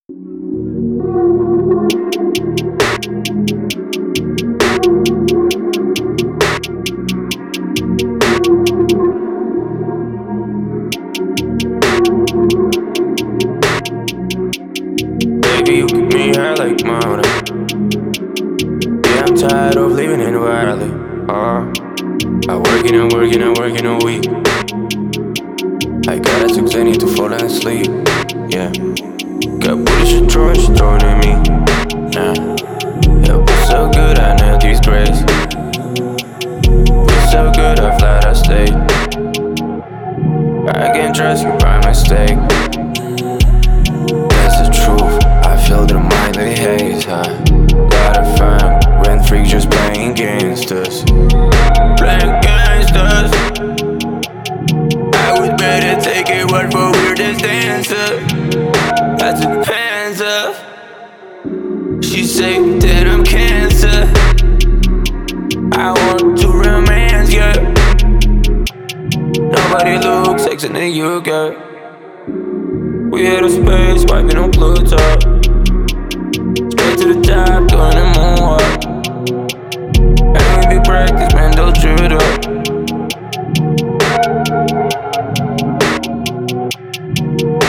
Baby, you keep me high like Mona. Yeah, I'm tired of living in the valley. I'm working a week. I got a 6, I need to fall asleep. Yeah, got booty, she throwing at me. Nah, yeah, but so good, I nailed these grades. But so good, I flat, I stayed. I can't trust you by mistake. That's the truth, I feel the mind they haze, huh? Got a fun, rent free, just playing against us. Playing against us. I would better take it word for weirdest answer. I took pants off. She say that I'm cancer. I want to romance, yeah. Nobody looks sexy than you, girl. We hit a space, wiping on Pluto. Straight to the top, doing the moonwalk. And we be practice, man, don't judo.